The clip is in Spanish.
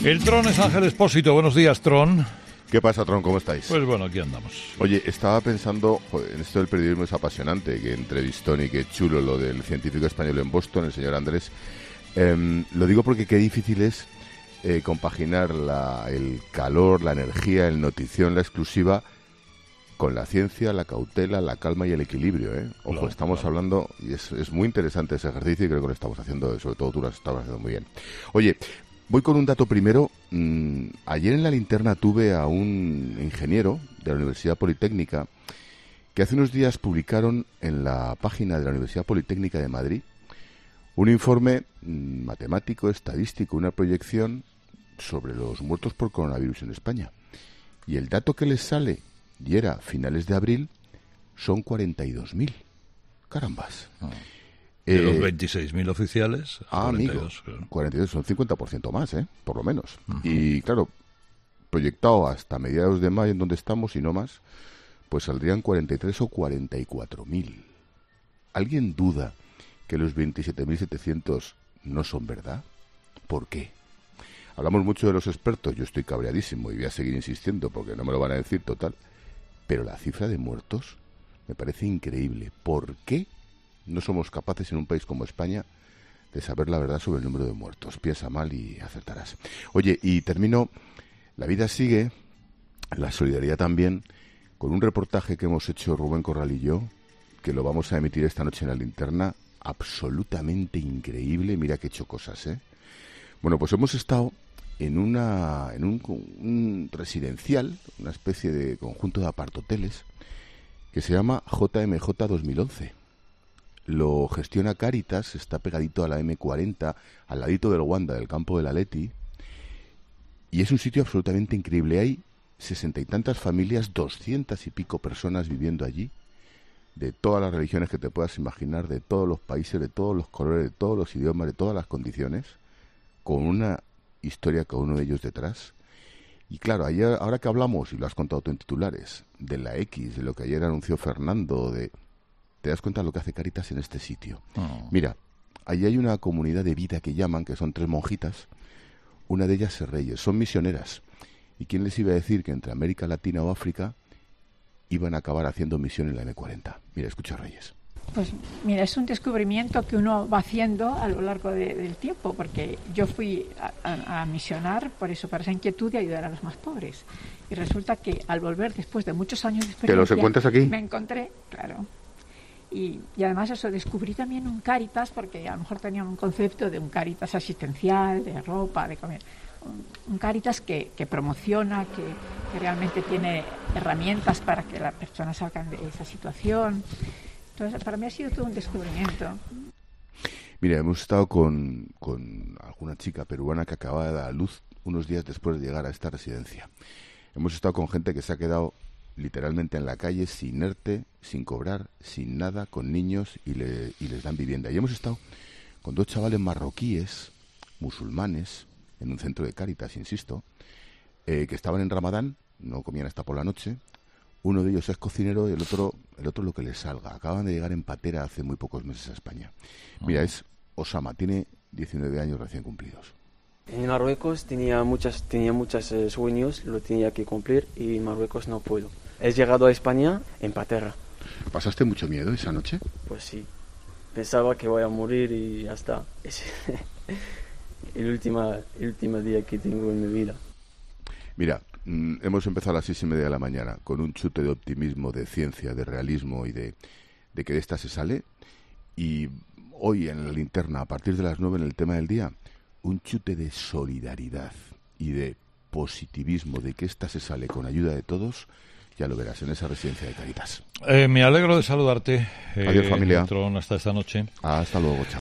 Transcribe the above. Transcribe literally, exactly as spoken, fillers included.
El Tron es Ángel Expósito. Buenos días, Tron. ¿Qué pasa, Tron? ¿Cómo estáis? Pues bueno, aquí andamos. Oye, estaba pensando, joder, en esto del periodismo es apasionante, que entrevistón y qué chulo lo del científico español en Boston, el señor Andrés. Eh, lo digo porque qué difícil es eh, compaginar la, el calor, la energía, el notición, la exclusiva, con la ciencia, la cautela, la calma y el equilibrio, ¿eh? Ojo, claro, estamos claro. hablando, y es, es muy interesante ese ejercicio y creo que lo estamos haciendo, sobre todo tú lo estabas haciendo muy bien. Oye, voy con un dato primero. Mm, ayer en la linterna tuve a un ingeniero de la Universidad Politécnica que hace unos días publicaron en la página de la Universidad Politécnica de Madrid un informe mm, matemático, estadístico, una proyección sobre los muertos por coronavirus en España. Y el dato que les sale, y era finales de abril, son cuarenta y dos mil. Carambas. Ah. De Eh, los veintiséis mil oficiales, ah, cuarenta y dos, amigo, claro. cuarenta y dos, son cincuenta por ciento más, ¿eh? Por lo menos. Uh-huh. Y claro, proyectado hasta mediados de mayo, en donde estamos, y no más, pues saldrían cuarenta y tres o cuarenta y cuatro mil. ¿Alguien duda que los veintisiete mil setecientos no son verdad? ¿Por qué? Hablamos mucho de los expertos, yo estoy cabreadísimo y voy a seguir insistiendo porque no me lo van a decir total, pero la cifra de muertos me parece increíble. ¿Por qué no somos capaces en un país como España de saber la verdad sobre el número de muertos? Piensa mal y acertarás. Oye, y termino, la vida sigue, la solidaridad también, con un reportaje que hemos hecho Rubén Corral y yo, que lo vamos a emitir esta noche en la linterna, absolutamente increíble. Mira que he hecho cosas, ¿eh? Bueno, pues hemos estado en una en un, un residencial, una especie de conjunto de apartoteles, que se llama J M J dos mil once. Lo gestiona Cáritas, está pegadito a la eme cuarenta, al ladito del Wanda, del campo del Atleti, y es un sitio absolutamente increíble. Hay sesenta y tantas familias, doscientas y pico personas viviendo allí, de todas las religiones que te puedas imaginar, de todos los países, de todos los colores, de todos los idiomas, de todas las condiciones, con una historia cada uno de ellos detrás. Y claro, ayer, ahora que hablamos, y lo has contado tú en titulares, de la X, de lo que ayer anunció Fernando, de... te das cuenta de lo que hace Cáritas en este sitio. Oh. Mira, allí hay una comunidad de vida que llaman, que son tres monjitas, una de ellas es Reyes, son misioneras. ¿Y quién les iba a decir que entre América Latina o África iban a acabar haciendo misión en la eme cuarenta? Mira, escucha Reyes. Pues mira, es un descubrimiento que uno va haciendo a lo largo de, del tiempo, porque yo fui a, a, a misionar por eso, para esa inquietud de ayudar a los más pobres. Y resulta que al volver, después de muchos años de experiencia... ¿Te los encuentras aquí? Me encontré, claro. Y, y además eso, descubrí también un Cáritas, porque a lo mejor tenía un concepto de un Cáritas asistencial, de ropa, de comer. Un, un Cáritas que, que promociona, que, que realmente tiene herramientas para que las personas salgan de esa situación. Entonces, para mí ha sido todo un descubrimiento. Mira, hemos estado con, con alguna chica peruana que acababa de dar a luz unos días después de llegar a esta residencia. Hemos estado con gente que se ha quedado literalmente en la calle, sin ERTE, sin cobrar, sin nada, con niños y, le, y les dan vivienda. Y hemos estado con dos chavales marroquíes, musulmanes, en un centro de Cáritas, insisto, eh, que estaban en Ramadán, no comían hasta por la noche. Uno de ellos es cocinero y el otro el otro lo que les salga. Acaban de llegar en patera hace muy pocos meses a España. Mira, es Osama, tiene diecinueve años recién cumplidos. En Marruecos tenía muchas tenía muchos eh, sueños, lo tenía que cumplir y en Marruecos no puedo. He llegado a España en patera. ¿Pasaste mucho miedo esa noche? Pues sí. Pensaba que voy a morir y ya está. Es el último, el último día que tengo en mi vida. Mira, mm, hemos empezado a las seis y media de la mañana con un chute de optimismo, de ciencia, de realismo y de, de que de esta se sale. Y hoy en la linterna, a partir de las nueve en el tema del día, un chute de solidaridad y de positivismo, de que esta se sale con ayuda de todos. Ya lo verás en esa residencia de Cáritas. Eh, me alegro de saludarte. Adiós, eh, familia. Tron, hasta esta noche. Hasta luego, chao.